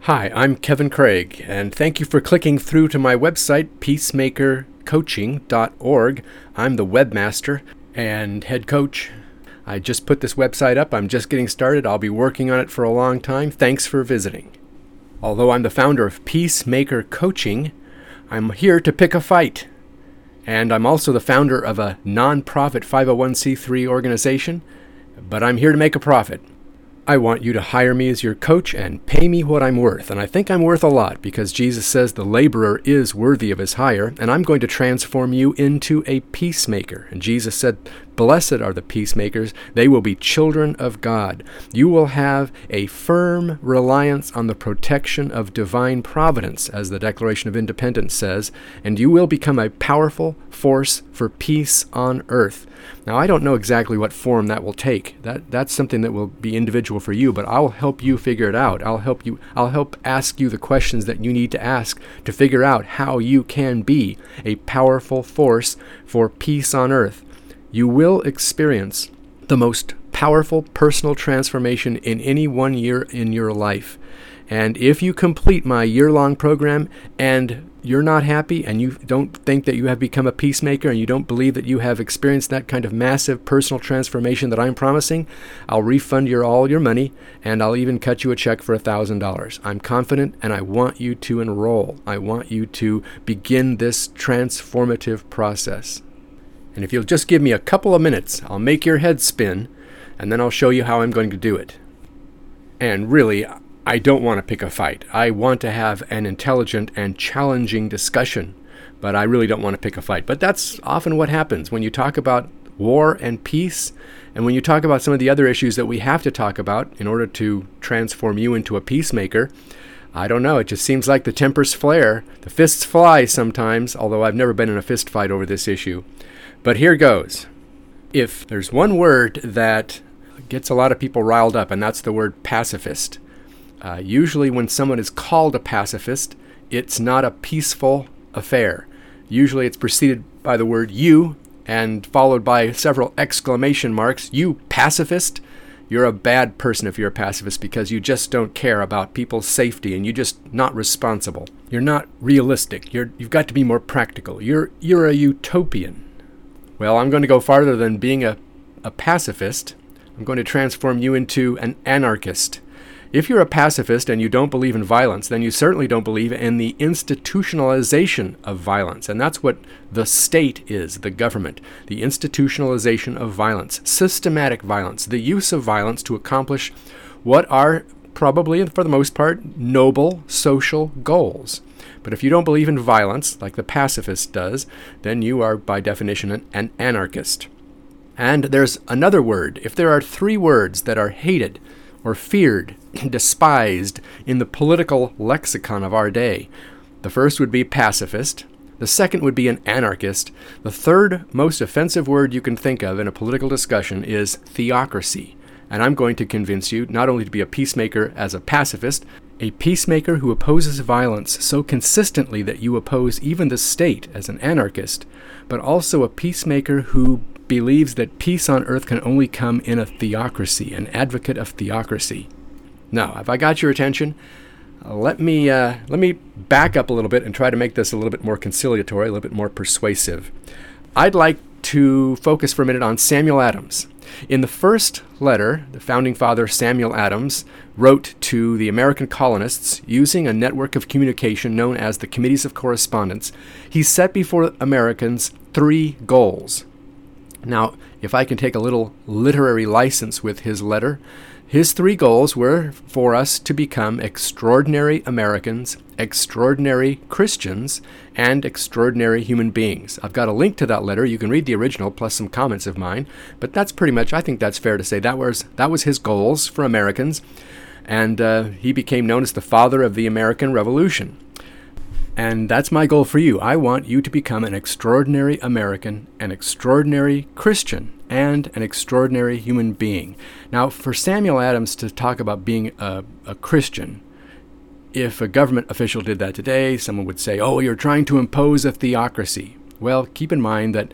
Hi, I'm Kevin Craig, and thank you for clicking through to my website, peacemakercoaching.org. I'm the webmaster and head coach. I just put this website up. I'm just getting started. I'll be working on it for a long time. Thanks for visiting. Although I'm the founder of Peacemaker Coaching, I'm here to pick a fight. And I'm also the founder of a nonprofit 501c3 organization, but I'm here to make a profit. I want you to hire me as your coach and pay me what I'm worth. And I think I'm worth a lot because Jesus says the laborer is worthy of his hire, and I'm going to transform you into a peacemaker. And Jesus said, "Blessed are the peacemakers, they will be children of God." You will have a firm reliance on the protection of divine providence, as the Declaration of Independence says, and you will become a powerful force for peace on earth. Now, I don't know exactly what form that will take. That's something that will be individual for you, but I'll help you figure it out. I'll help ask you the questions that you need to ask to figure out how you can be a powerful force for peace on earth. You will experience the most powerful personal transformation in any 1 year in your life. And if you complete my year-long program and you're not happy and you don't think that you have become a peacemaker and you don't believe that you have experienced that kind of massive personal transformation that I'm promising, I'll refund all your money, and I'll even cut you a check for $1,000. I'm confident, and I want you to enroll. I want you to begin this transformative process. And if you'll just give me a couple of minutes, I'll make your head spin, and then I'll show you how I'm going to do it. And really, I don't want to pick a fight. I want to have an intelligent and challenging discussion, but I really don't want to pick a fight. But that's often what happens when you talk about war and peace, and when you talk about some of the other issues that we have to talk about in order to transform you into a peacemaker. I don't know, it just seems like the tempers flare, the fists fly sometimes, although I've never been in a fist fight over this issue. But here goes. If there's one word that gets a lot of people riled up, and that's the word pacifist. Usually when someone is called a pacifist, it's not a peaceful affair. Usually it's preceded by the word "you" and followed by several exclamation marks. You pacifist? You're a bad person if you're a pacifist because you just don't care about people's safety and you're just not responsible. You're not realistic. You've got to be more practical. You're a utopian. Well, I'm going to go farther than being a pacifist. I'm going to transform you into an anarchist. If you're a pacifist and you don't believe in violence, then you certainly don't believe in the institutionalization of violence. And that's what the state is, the government, the institutionalization of violence, systematic violence, the use of violence to accomplish what are probably, for the most part, noble social goals. But if you don't believe in violence, like the pacifist does, then you are, by definition, an anarchist. And there's another word. If there are three words that are hated or feared, despised in the political lexicon of our day, the first would be pacifist, the second would be an anarchist, the third most offensive word you can think of in a political discussion is theocracy. And I'm going to convince you not only to be a peacemaker as a pacifist, a peacemaker who opposes violence so consistently that you oppose even the state as an anarchist, but also a peacemaker who believes that peace on earth can only come in a theocracy, an advocate of theocracy. Now, have I got your attention? Let me back up a little bit and try to make this a little bit more conciliatory, a little bit more persuasive. I'd like to focus for a minute on Samuel Adams. In the first letter, the founding father Samuel Adams wrote to the American colonists using a network of communication known as the Committees of Correspondence. He set before Americans 3 goals. Now, if I can take a little literary license with his letter, his 3 goals were for us to become extraordinary Americans, extraordinary Christians, and extraordinary human beings. I've got a link to that letter. You can read the original plus some comments of mine, but that's pretty much, I think that's fair to say, that was his goals for Americans, and he became known as the father of the American Revolution. And that's my goal for you. I want you to become an extraordinary American, an extraordinary Christian, and an extraordinary human being. Now, for Samuel Adams to talk about being a Christian, if a government official did that today, someone would say, "Oh, you're trying to impose a theocracy." Well, keep in mind that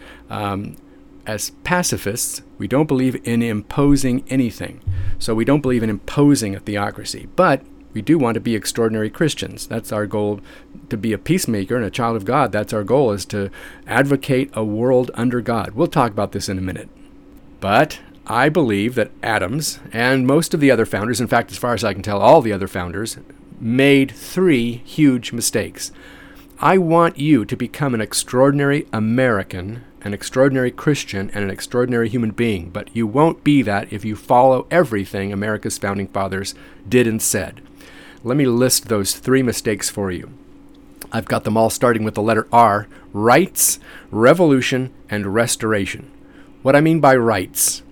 as pacifists, we don't believe in imposing anything. So we don't believe in imposing a theocracy. But We do want to be extraordinary Christians. That's our goal, to be a peacemaker and a child of God. That's our goal, is to advocate a world under God. We'll talk about this in a minute. But I believe that Adams and most of the other founders, in fact, as far as I can tell, all the other founders, made 3 huge mistakes. I want you to become an extraordinary American, an extraordinary Christian, and an extraordinary human being, but you won't be that if you follow everything America's founding fathers did and said. Let me list those 3 mistakes for you. I've got them all starting with the letter R: rights, revolution, and restoration. What I mean by rights: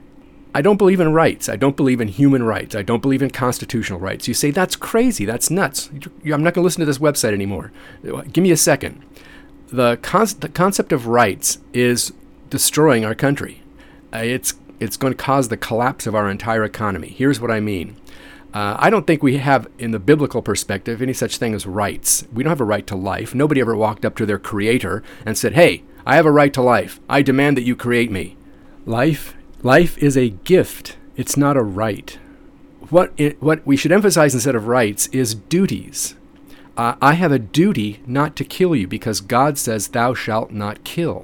I don't believe in rights. I don't believe in human rights. I don't believe in constitutional rights. You say, that's crazy. That's nuts. I'm not going to listen to this website anymore. Give me a second. The concept of rights is destroying our country. It's going to cause the collapse of our entire economy. Here's what I mean. I don't think we have, in the biblical perspective, any such thing as rights. We don't have a right to life. Nobody ever walked up to their creator and said, hey, I have a right to life. I demand that you create me. Life is a gift. It's not a right. What we should emphasize instead of rights is duties. I have a duty not to kill you because God says thou shalt not kill.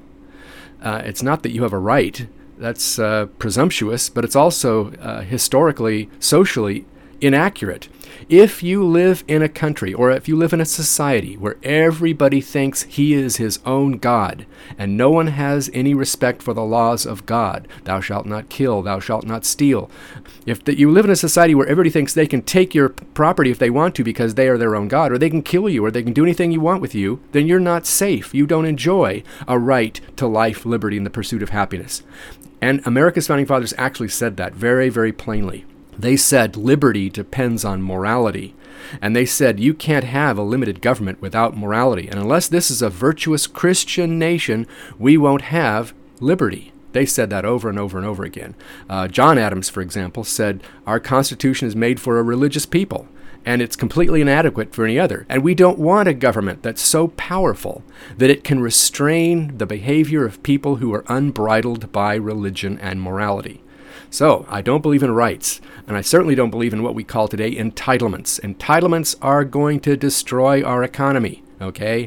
It's not that you have a right. That's presumptuous, but it's also historically, socially inaccurate. If you live in a country, or if you live in a society where everybody thinks he is his own God, and no one has any respect for the laws of God, thou shalt not kill, thou shalt not steal. If you live in a society where everybody thinks they can take your property if they want to because they are their own God, or they can kill you, or they can do anything you want with you, then you're not safe. You don't enjoy a right to life, liberty, and the pursuit of happiness. And America's founding fathers actually said that very, very plainly. They said liberty depends on morality. And they said you can't have a limited government without morality. And unless this is a virtuous Christian nation, we won't have liberty. They said that over and over and over again. John Adams, for example, said our Constitution is made for a religious people, and it's completely inadequate for any other. And we don't want a government that's so powerful that it can restrain the behavior of people who are unbridled by religion and morality. So, I don't believe in rights, and I certainly don't believe in what we call today entitlements. Entitlements are going to destroy our economy, okay?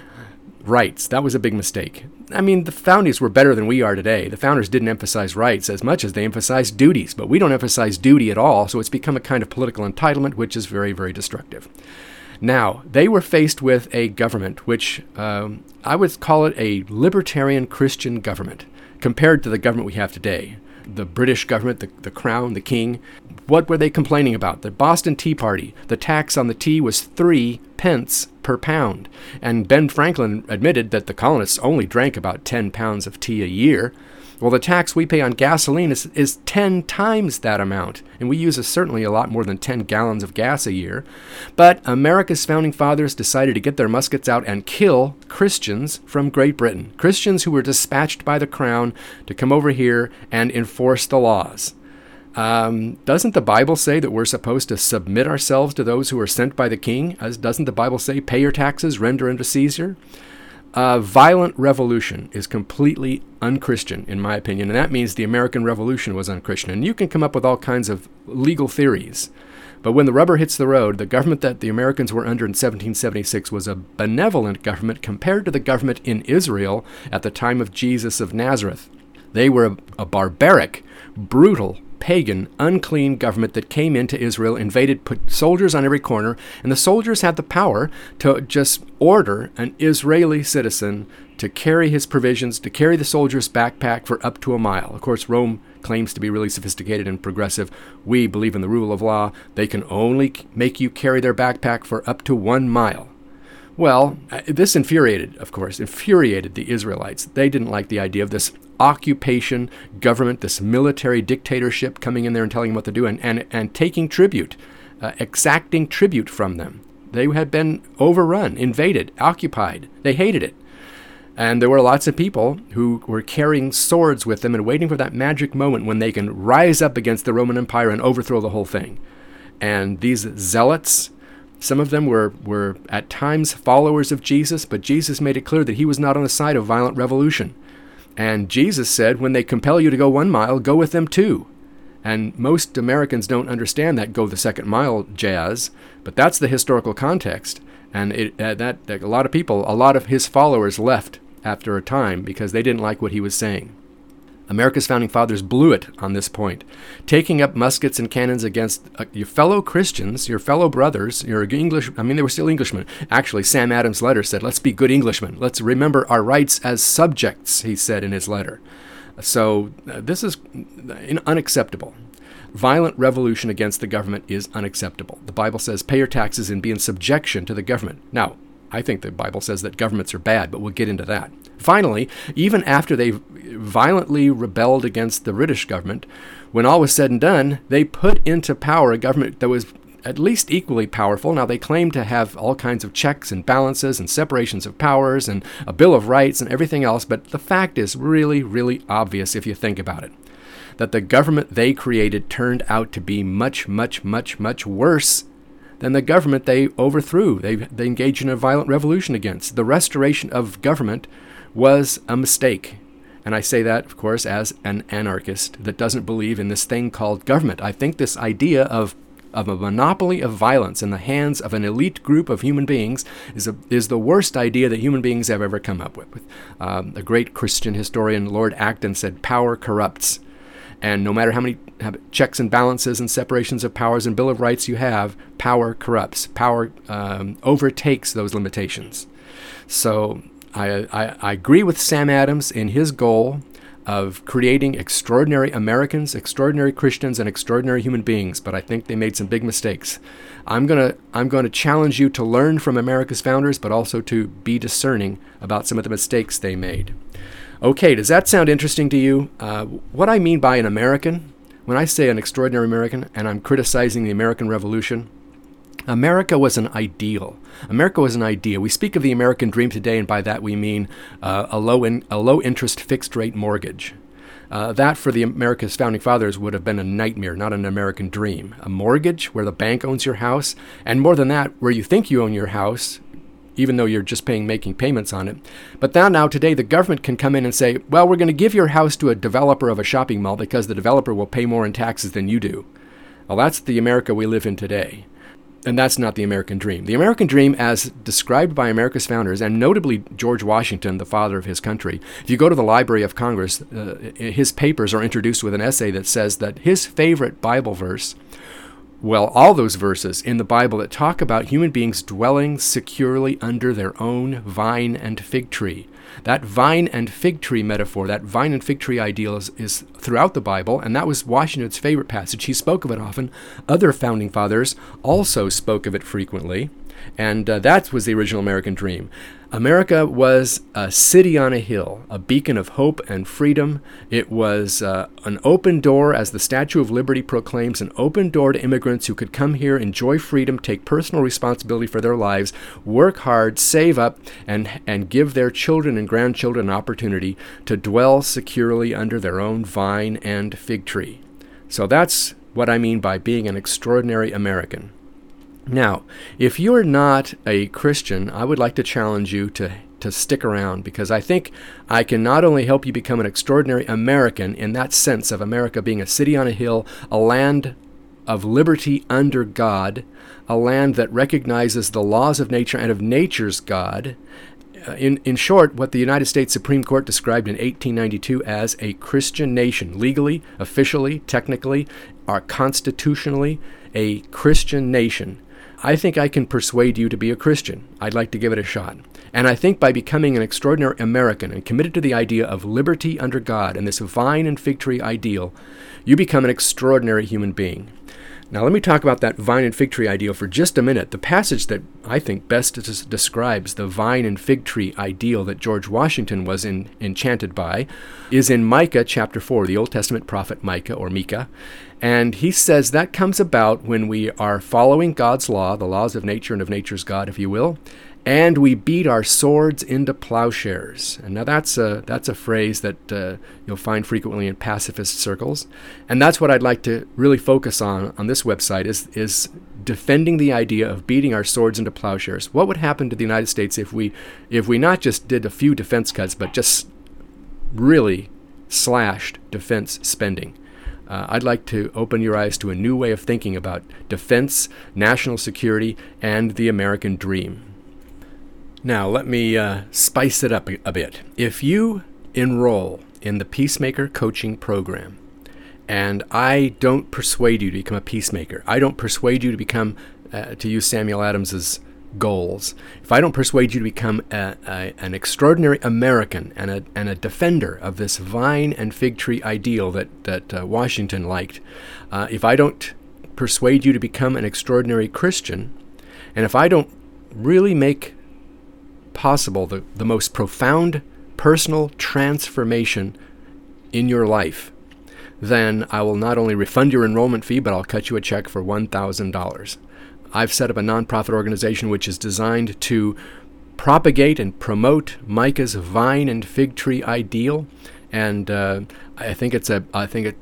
Rights, that was a big mistake. I mean, the founders were better than we are today. The founders didn't emphasize rights as much as they emphasized duties, but we don't emphasize duty at all, so it's become a kind of political entitlement, which is very, very destructive. Now, they were faced with a government which I would call it a libertarian Christian government compared to the government we have today. The British government, the crown, the king. What were they complaining about? The Boston Tea Party. The tax on the tea was 3 pence per pound. And Ben Franklin admitted that the colonists only drank about 10 pounds of tea a year. Well, the tax we pay on gasoline is 10 times that amount, and we use certainly a lot more than 10 gallons of gas a year. But America's founding fathers decided to get their muskets out and kill Christians from Great Britain, Christians who were dispatched by the crown to come over here and enforce the laws. Doesn't the Bible say that we're supposed to submit ourselves to those who are sent by the king? Doesn't the Bible say, pay your taxes, render unto Caesar? Violent revolution is completely unchristian, in my opinion, and that means the American Revolution was unchristian. And you can come up with all kinds of legal theories, but when the rubber hits the road, the government that the Americans were under in 1776 was a benevolent government compared to the government in Israel at the time of Jesus of Nazareth. They were a barbaric, brutal, pagan, unclean government that came into Israel, invaded, put soldiers on every corner, and the soldiers had the power to just order an Israeli citizen to carry his provisions, to carry the soldier's backpack for up to a mile. Of course, Rome claims to be really sophisticated and progressive. We believe in the rule of law. They can only make you carry their backpack for up to 1 mile. Well, this infuriated the Israelites. They didn't like the idea of this occupation government, this military dictatorship coming in there and telling them what to do and taking tribute, exacting tribute from them. They had been overrun, invaded, occupied. They hated it. And there were lots of people who were carrying swords with them and waiting for that magic moment when they can rise up against the Roman Empire and overthrow the whole thing. And these zealots, some of them were at times followers of Jesus, but Jesus made it clear that he was not on the side of violent revolution. And Jesus said, when they compel you to go 1 mile, go with them 2. And most Americans don't understand that go the second mile jazz, but that's the historical context. And that a lot of people, a lot of his followers left after a time because they didn't like what he was saying. America's founding fathers blew it on this point, taking up muskets and cannons against your fellow Christians, your fellow brothers, your English. I mean, they were still Englishmen. Actually, Sam Adams' letter said, "Let's be good Englishmen. Let's remember our rights as subjects," he said in his letter. So this is unacceptable. Violent revolution against the government is unacceptable. The Bible says, pay your taxes and be in subjection to the government. Now, I think the Bible says that governments are bad, but we'll get into that. Finally, even after they violently rebelled against the British government, when all was said and done, they put into power a government that was at least equally powerful. Now, they claim to have all kinds of checks and balances and separations of powers and a Bill of Rights and everything else, but the fact is really, really obvious if you think about it, that the government they created turned out to be much, much, much, much worse than the government they overthrew. They engaged in a violent revolution against. The restoration of government was a mistake. And I say that, of course, as an anarchist that doesn't believe in this thing called government. I think this idea of a monopoly of violence in the hands of an elite group of human beings is the worst idea that human beings have ever come up with. The great Christian historian Lord Acton said, power corrupts. And no matter how many checks and balances and separations of powers and Bill of Rights you have, power corrupts. Power overtakes those limitations. So I agree with Sam Adams in his goal of creating extraordinary Americans, extraordinary Christians, and extraordinary human beings, but I think they made some big mistakes. I'm going to challenge you to learn from America's founders, but also to be discerning about some of the mistakes they made. Okay, does that sound interesting to you? What I mean by an American, when I say an extraordinary American, and I'm criticizing the American Revolution, America was an ideal. America was an idea. We speak of the American dream today, and by that we mean a low-interest fixed-rate mortgage. That, for the America's founding fathers, would have been a nightmare, not an American dream. A mortgage where the bank owns your house, and more than that, where you think you own your house, even though you're just making payments on it. But now today, the government can come in and say, well, we're going to give your house to a developer of a shopping mall because the developer will pay more in taxes than you do. Well, that's the America we live in today. And that's not the American dream. The American dream, as described by America's founders, and notably George Washington, the father of his country, if you go to the Library of Congress, his papers are introduced with an essay that says that his favorite Bible verse, well, all those verses in the Bible that talk about human beings dwelling securely under their own vine and fig tree. That vine and fig tree metaphor, that vine and fig tree ideal is throughout the Bible, and that was Washington's favorite passage. He spoke of it often. Other founding fathers also spoke of it frequently, and that was the original American dream. America was a city on a hill, a beacon of hope and freedom. It was an open door, as the Statue of Liberty proclaims, an open door to immigrants who could come here, enjoy freedom, take personal responsibility for their lives, work hard, save up, and give their children and grandchildren an opportunity to dwell securely under their own vine and fig tree. So that's what I mean by being an extraordinary American. Now, if you're not a Christian, I would like to challenge you to stick around, because I think I can not only help you become an extraordinary American in that sense of America being a city on a hill, a land of liberty under God, a land that recognizes the laws of nature and of nature's God. In short, what the United States Supreme Court described in 1892 as a Christian nation, legally, officially, technically, or constitutionally, a Christian nation. I think I can persuade you to be a Christian. I'd like to give it a shot. And I think by becoming an extraordinary American and committed to the idea of liberty under God and this vine and fig tree ideal, you become an extraordinary human being. Now let me talk about that vine and fig tree ideal for just a minute. The passage that I think best describes the vine and fig tree ideal that George Washington was enchanted by is in Micah chapter 4, the Old Testament prophet Micah or Micah. And he says that comes about when we are following God's law, the laws of nature and of nature's God, if you will, and we beat our swords into plowshares. And now that's a phrase that you'll find frequently in pacifist circles. And that's what I'd like to really focus on this website is defending the idea of beating our swords into plowshares. What would happen to the United States if we not just did a few defense cuts, but just really slashed defense spending? I'd like to open your eyes to a new way of thinking about defense, national security, and the American dream. Now, let me spice it up a bit. If you enroll in the Peacemaker Coaching Program, and I don't persuade you to become a peacemaker, I don't persuade you to become, to use Samuel Adams's goals, if I don't persuade you to become an extraordinary American and a defender of this vine and fig tree ideal that Washington liked, if I don't persuade you to become an extraordinary Christian, and if I don't really make possible the most profound personal transformation in your life, then I will not only refund your enrollment fee, but I'll cut you a check for $1,000. I've set up a nonprofit organization which is designed to propagate and promote Micah's vine and fig tree ideal, and I think it's a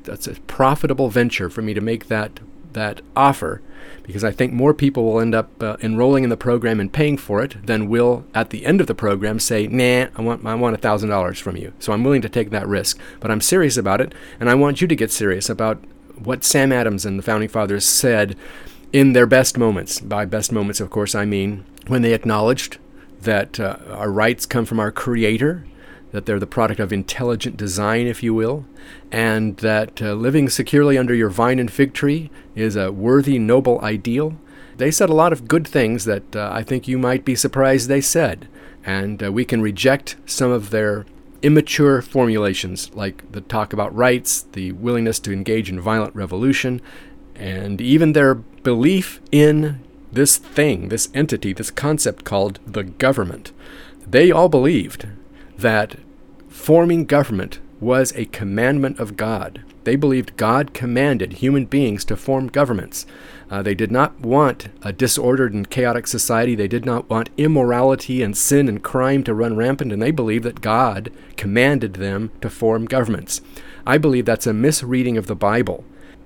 profitable venture for me to make that offer, because I think more people will end up enrolling in the program and paying for it than will at the end of the program say, nah, I want $1,000 from you. So I'm willing to take that risk, but I'm serious about it, and I want you to get serious about what Sam Adams and the Founding Fathers said in their best moments. By best moments, of course, I mean when they acknowledged that our rights come from our Creator, that they're the product of intelligent design, if you will, and that living securely under your vine and fig tree is a worthy, noble ideal. They said a lot of good things that I think you might be surprised they said, and we can reject some of their immature formulations, like the talk about rights, the willingness to engage in violent revolution, and even their belief in this thing, this entity, this concept called the government. They all believed that forming government was a commandment of God. They believed God commanded human beings to form governments. They did not want a disordered and chaotic society. They did not want immorality and sin and crime to run rampant, and they believed that God commanded them to form governments. I believe that's a misreading of the Bible.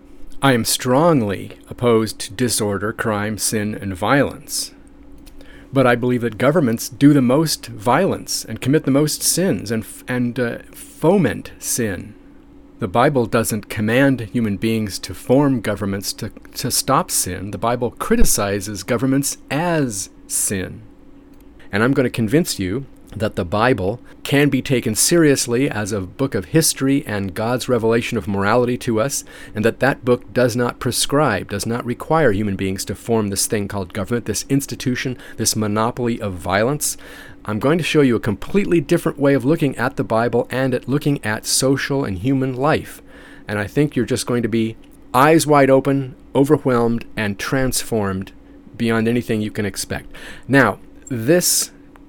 I am strongly opposed to disorder, crime, sin, and violence. But I believe that governments do the most violence and commit the most sins and foment sin. The Bible doesn't command human beings to form governments to stop sin. The Bible criticizes governments as sin. And I'm going to convince you that the Bible can be taken seriously as a book of history and God's revelation of morality to us, and that book does not prescribe, does not require human beings to form this thing called government, this institution, this monopoly of violence. I'm going to show you a completely different way of looking at the Bible and at looking at social and human life. And I think you're just going to be eyes wide open, overwhelmed, and transformed beyond anything you can expect. Now, this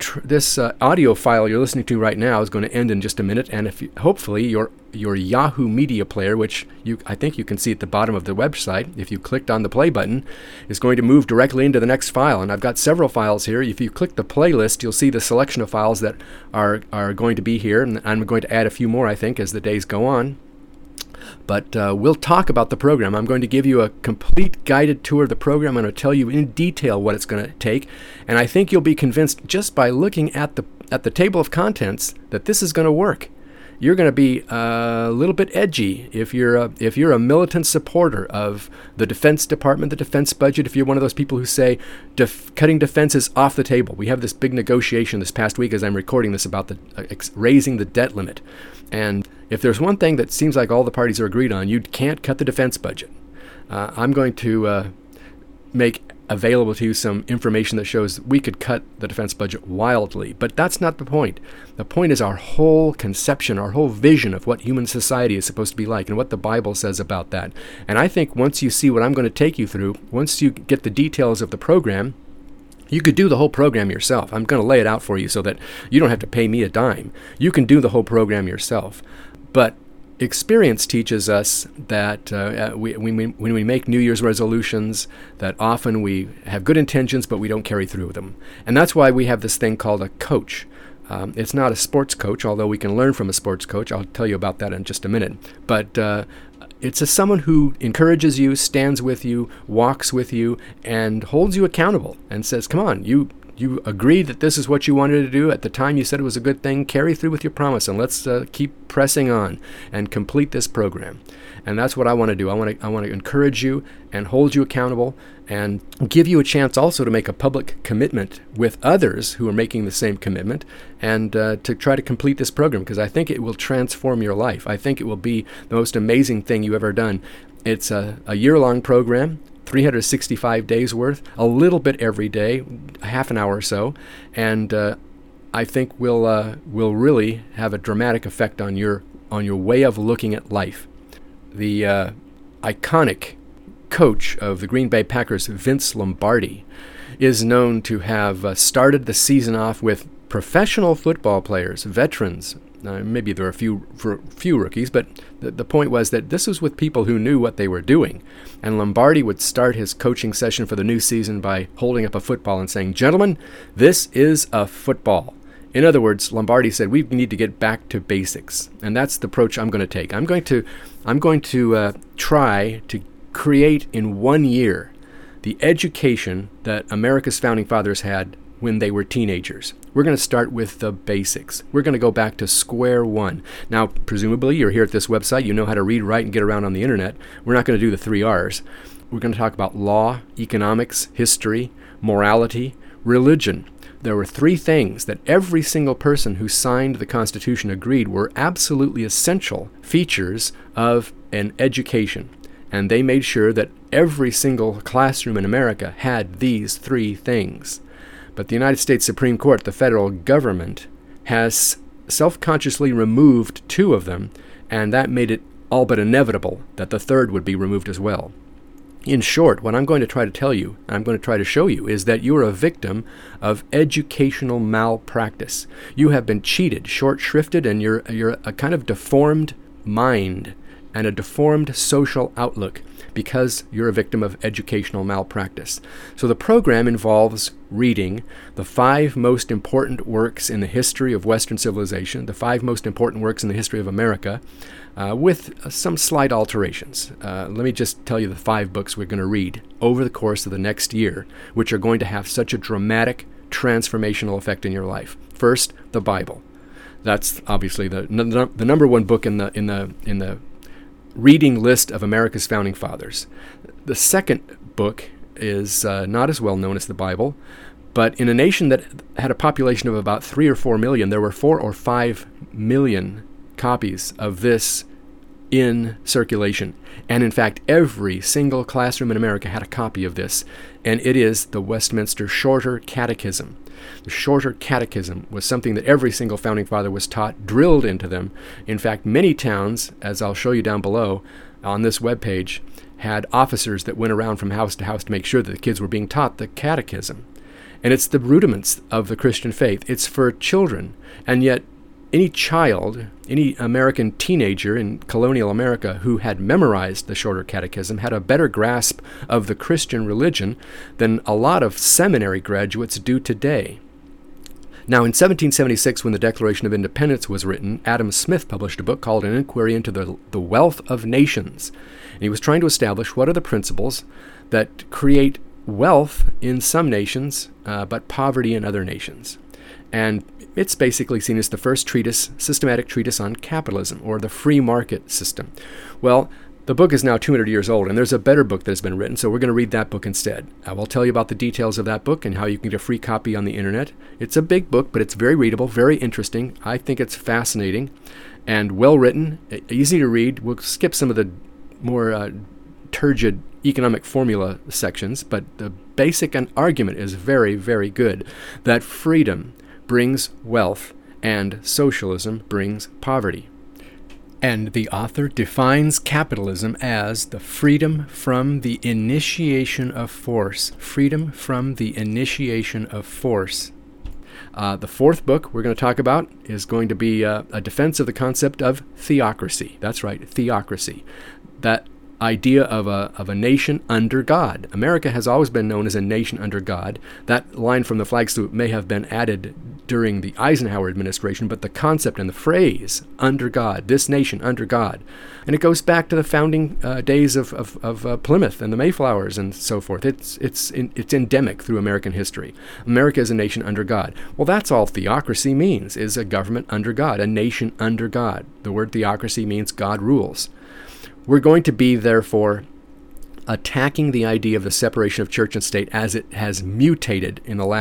audio file you're listening to right now is going to end in just a minute, and hopefully your Yahoo Media Player, which I think you can see at the bottom of the website, if you clicked on the play button, is going to move directly into the next file. And I've got several files here. If you click the playlist, you'll see the selection of files that are going to be here, and I'm going to add a few more, I think, as the days go on. But we'll talk about the program. I'm going to give you a complete guided tour of the program. I'm going to tell you in detail what it's going to take. And I think you'll be convinced just by looking at the table of contents that this is going to work. You're going to be a little bit edgy if you're a militant supporter of the Defense Department, the defense budget. If you're one of those people who say cutting defense is off the table. We have this big negotiation this past week as I'm recording this about the raising the debt limit. And if there's one thing that seems like all the parties are agreed on, you can't cut the defense budget. I'm going to make available to you some information that shows we could cut the defense budget wildly, but that's not the point. The point is our whole conception, our whole vision of what human society is supposed to be like and what the Bible says about that. And I think once you see what I'm going to take you through, once you get the details of the program, you could do the whole program yourself. I'm going to lay it out for you so that you don't have to pay me a dime. You can do the whole program yourself. But experience teaches us that when we make New Year's resolutions, that often we have good intentions, but we don't carry through with them. And that's why we have this thing called a coach. It's not a sports coach, although we can learn from a sports coach. I'll tell you about that in just a minute. But it's someone who encourages you, stands with you, walks with you, and holds you accountable and says, come on, you You agreed that this is what you wanted to do. At the time you said it was a good thing. Carry through with your promise, and let's keep pressing on and complete this program. And that's what I want to do. I want to encourage you and hold you accountable and give you a chance also to make a public commitment with others who are making the same commitment and to try to complete this program, because I think it will transform your life. I think it will be the most amazing thing you've ever done. It's a year-long program, 365 days worth, a little bit every day, half an hour or so, and I think will really have a dramatic effect on your way of looking at life. The iconic coach of the Green Bay Packers, Vince Lombardi, is known to have started the season off with professional football players, veterans. Maybe there are a few rookies, but the point was that this was with people who knew what they were doing. And Lombardi would start his coaching session for the new season by holding up a football and saying, "Gentlemen, this is a football." In other words, Lombardi said, we need to get back to basics. And that's the approach I'm going to take. I'm going to try to create in 1 year the education that America's founding fathers had when they were teenagers. We're going to start with the basics. We're going to go back to square one. Now, presumably, you're here at this website. You know how to read, write, and get around on the internet. We're not going to do the 3 R's. We're going to talk about law, economics, history, morality, religion. There were 3 things that every single person who signed the Constitution agreed were absolutely essential features of an education. And they made sure that every single classroom in America had these 3 things. But the United States Supreme Court, the federal government, has self-consciously removed 2 of them, and that made it all but inevitable that the 3rd would be removed as well. In short, what I'm going to try to tell you, and I'm going to try to show you, is that you are a victim of educational malpractice. You have been cheated, short-shrifted, and you're a kind of deformed mind and a deformed social outlook because you're a victim of educational malpractice. So the program involves reading the 5 most important works in the history of Western civilization, the 5 most important works in the history of America, with some slight alterations. Let me just tell you the 5 books we're going to read over the course of the next year, which are going to have such a dramatic transformational effect in your life. First, the Bible. That's obviously the number 1 book in the reading list of America's founding fathers. The second book is not as well known as the Bible, but in a nation that had a population of about 3 or 4 million, there were 4 or 5 million copies of this in circulation. And in fact, every single classroom in America had a copy of this, and it is the Westminster Shorter Catechism. The Shorter Catechism was something that every single founding father was taught, drilled into them. In fact, many towns, as I'll show you down below on this webpage, had officers that went around from house to house to make sure that the kids were being taught the catechism. And it's the rudiments of the Christian faith. It's for children. And yet, any child, any American teenager in colonial America who had memorized the Shorter Catechism had a better grasp of the Christian religion than a lot of seminary graduates do today. Now, in 1776, when the Declaration of Independence was written, Adam Smith published a book called An Inquiry into the Wealth of Nations. And he was trying to establish what are the principles that create wealth in some nations, but poverty in other nations. And it's basically seen as the first systematic treatise on capitalism, or the free market system. Well, the book is now 200 years old, and there's a better book that has been written, so we're going to read that book instead. I will tell you about the details of that book and how you can get a free copy on the internet. It's a big book, but it's very readable, very interesting. I think it's fascinating and well-written, easy to read. We'll skip some of the more turgid economic formula sections, but the basic argument is very, very good, that freedom brings wealth and socialism brings poverty. And the author defines capitalism as the freedom from the initiation of force. Freedom from the initiation of force. The 4th book we're going to talk about is going to be a defense of the concept of theocracy. That's right, theocracy. That idea of a nation under God. America has always been known as a nation under God. That line from the flag salute may have been added during the Eisenhower administration, but the concept and the phrase, under God, this nation under God. And it goes back to the founding days of Plymouth and the Mayflowers and so forth. It's endemic through American history. America is a nation under God. Well, that's all theocracy means, is a government under God, a nation under God. The word theocracy means God rules. We're going to be, therefore, attacking the idea of the separation of church and state as it has mutated in the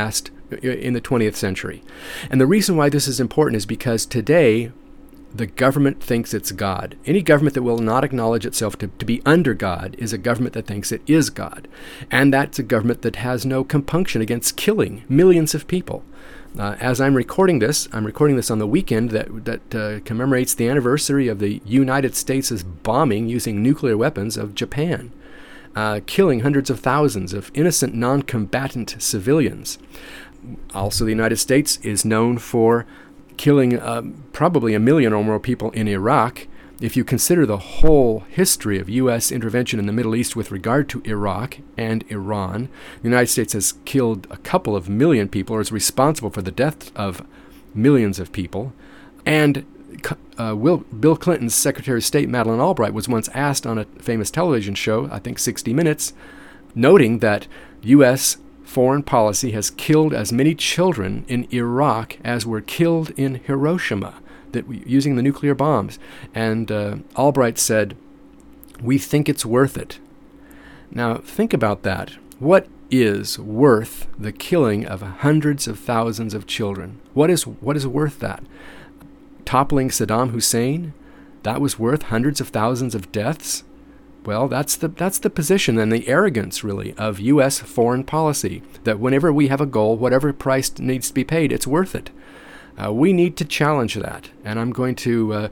20th century. And the reason why this is important is because today the government thinks it's God. Any government that will not acknowledge itself to be under God is a government that thinks it is God. And that's a government that has no compunction against killing millions of people. As I'm recording this on the weekend that commemorates the anniversary of the United States' bombing using nuclear weapons of Japan, killing hundreds of thousands of innocent non-combatant civilians. Also, the United States is known for killing probably 1 million or more people in Iraq. If you consider the whole history of U.S. intervention in the Middle East with regard to Iraq and Iran, the United States has killed a couple of million people, or is responsible for the death of millions of people. And Bill Clinton's Secretary of State, Madeleine Albright, was once asked on a famous television show, I think 60 Minutes, noting that U.S. foreign policy has killed as many children in Iraq as were killed in Hiroshima, using the nuclear bombs. And Albright said, "We think it's worth it." Now, think about that. What is worth the killing of hundreds of thousands of children? What is worth that? Toppling Saddam Hussein? That was worth hundreds of thousands of deaths? Well, that's the position and the arrogance, really, of U.S. foreign policy, that whenever we have a goal, whatever price needs to be paid, it's worth it. We need to challenge that, and I'm going to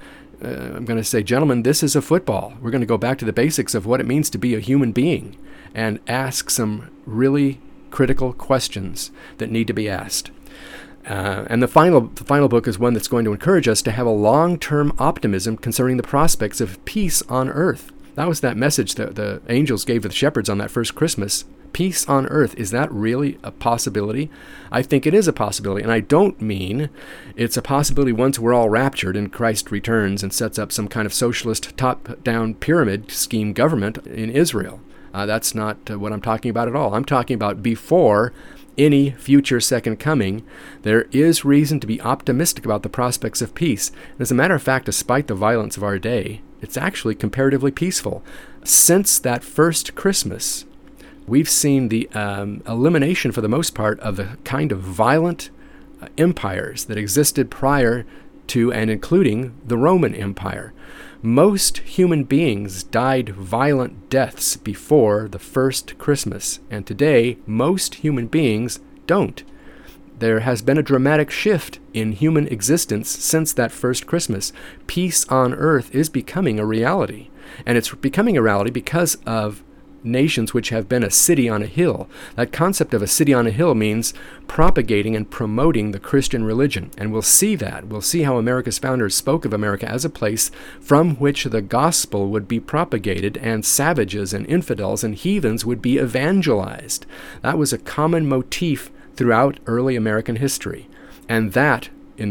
say, gentlemen, this is a football. We're going to go back to the basics of what it means to be a human being and ask some really critical questions that need to be asked. And the final book is one that's going to encourage us to have a long-term optimism concerning the prospects of peace on earth. That was that message that the angels gave to the shepherds on that first Christmas. Peace on earth. Is that really a possibility? I think it is a possibility. And I don't mean it's a possibility once we're all raptured and Christ returns and sets up some kind of socialist top-down pyramid scheme government in Israel. That's not what I'm talking about at all. I'm talking about before any future second coming, there is reason to be optimistic about the prospects of peace. And as a matter of fact, despite the violence of our day, it's actually comparatively peaceful. Since that first Christmas, we've seen the elimination, for the most part, of the kind of violent empires that existed prior to and including the Roman Empire. Most human beings died violent deaths before the first Christmas, and today most human beings don't. There has been a dramatic shift in human existence since that first Christmas. Peace on earth is becoming a reality, and it's becoming a reality because of nations which have been a city on a hill. That concept of a city on a hill means propagating and promoting the Christian religion. And we'll see that. We'll see how America's founders spoke of America as a place from which the gospel would be propagated and savages and infidels and heathens would be evangelized. That was a common motif throughout early American history. And that in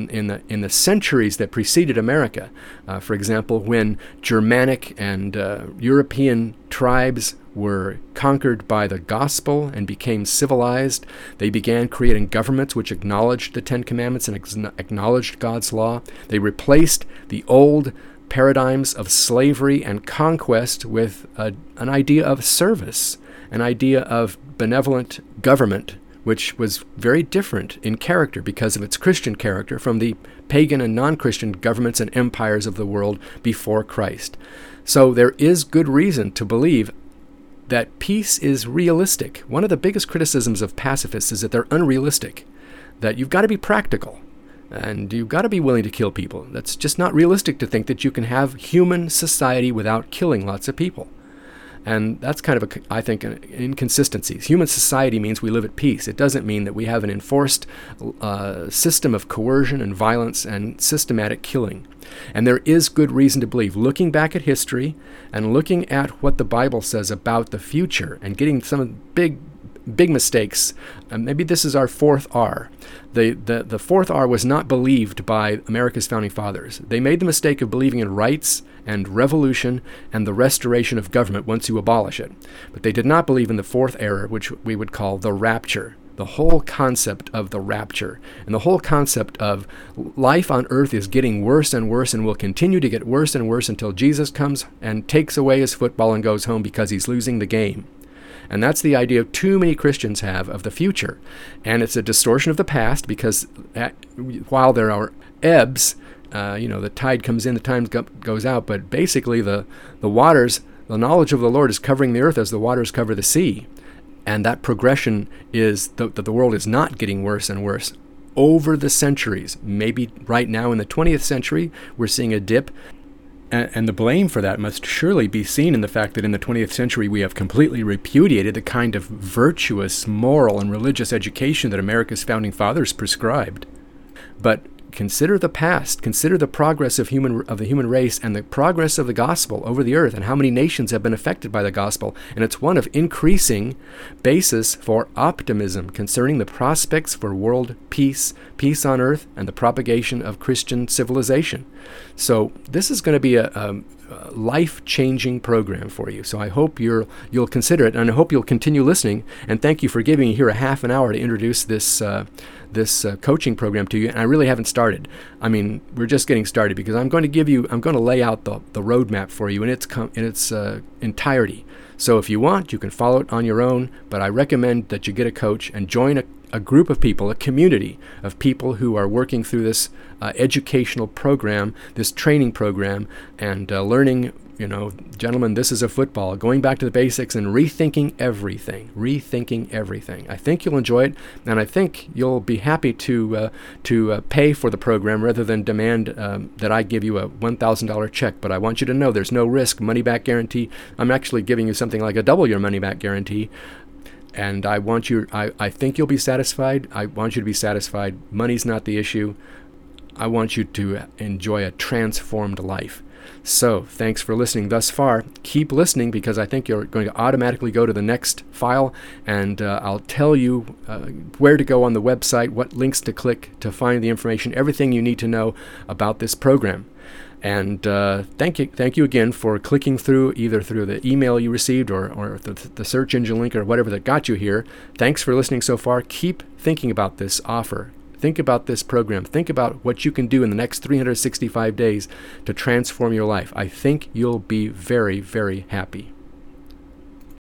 the centuries that preceded America, for example, when Germanic and European tribes were conquered by the gospel and became civilized, they began creating governments which acknowledged the Ten Commandments and acknowledged God's law. They replaced the old paradigms of slavery and conquest with an idea of service, an idea of benevolent government, which was very different in character because of its Christian character from the pagan and non-Christian governments and empires of the world before Christ. So there is good reason to believe that peace is realistic. One of the biggest criticisms of pacifists is that they're unrealistic, that you've got to be practical, and you've got to be willing to kill people. That's just not realistic to think that you can have human society without killing lots of people. And that's kind of, I think, an inconsistency. Human society means we live at peace. It doesn't mean that we have an enforced system of coercion and violence and systematic killing. And there is good reason to believe, looking back at history and looking at what the Bible says about the future and getting some big big mistakes. Maybe this is our fourth R. The fourth R was not believed by America's founding fathers. They made the mistake of believing in rights and revolution and the restoration of government once you abolish it. But they did not believe in the fourth error, which we would call the rapture. The whole concept of the rapture and the whole concept of life on earth is getting worse and worse and will continue to get worse and worse until Jesus comes and takes away his football and goes home because he's losing the game. And that's the idea too many Christians have of the future. And it's a distortion of the past because while there are ebbs, the tide comes in, the tide goes out, but basically the waters, the knowledge of the Lord is covering the earth as the waters cover the sea. And that progression is that the world is not getting worse and worse over the centuries. Maybe right now in the 20th century, we're seeing a dip. And the blame for that must surely be seen in the fact that in the 20th century we have completely repudiated the kind of virtuous, moral, and religious education that America's founding fathers prescribed. But consider the past, consider the progress of the human race and the progress of the gospel over the earth and how many nations have been affected by the gospel. And it's one of increasing basis for optimism concerning the prospects for world peace, peace on earth, and the propagation of Christian civilization. So this is going to be a life-changing program for you. So I hope you'll consider it, and I hope you'll continue listening. And thank you for giving me here a half an hour to introduce this coaching program to you. And I really haven't started. I mean, we're just getting started because I'm going to lay out the roadmap for you in its entirety. So if you want, you can follow it on your own, but I recommend that you get a coach and join a group of people, a community of people who are working through this educational program, this training program, and learning, gentlemen, this is a football, going back to the basics and rethinking everything. I think you'll enjoy it, and I think you'll be happy to pay for the program rather than demand that I give you a $1,000 check. But I want you to know there's no risk, money-back guarantee. I'm actually giving you something like a double your money-back guarantee. And I think you'll be satisfied. I want you to be satisfied. Money's not the issue. I want you to enjoy a transformed life. So thanks for listening thus far. Keep listening because I think you're going to automatically go to the next file, and I'll tell you where to go on the website, what links to click to find the information, everything you need to know about this program. And thank you again for clicking through, either through the email you received or the search engine link or whatever that got you here. Thanks for listening so far. Keep thinking about this offer. Think about this program. Think about what you can do in the next 365 days to transform your life. I think you'll be very, very happy.